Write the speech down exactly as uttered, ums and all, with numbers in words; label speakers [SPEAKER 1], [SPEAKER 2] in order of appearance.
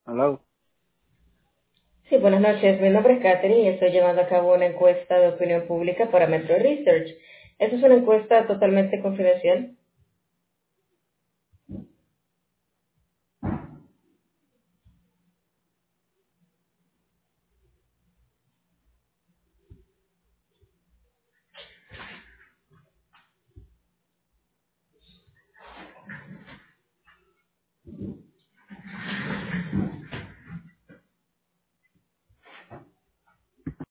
[SPEAKER 1] Hello.
[SPEAKER 2] Sí, buenas noches. Mi nombre es Katherine y estoy llevando a cabo una encuesta de opinión pública para Metro Research. Esta es una encuesta totalmente confidencial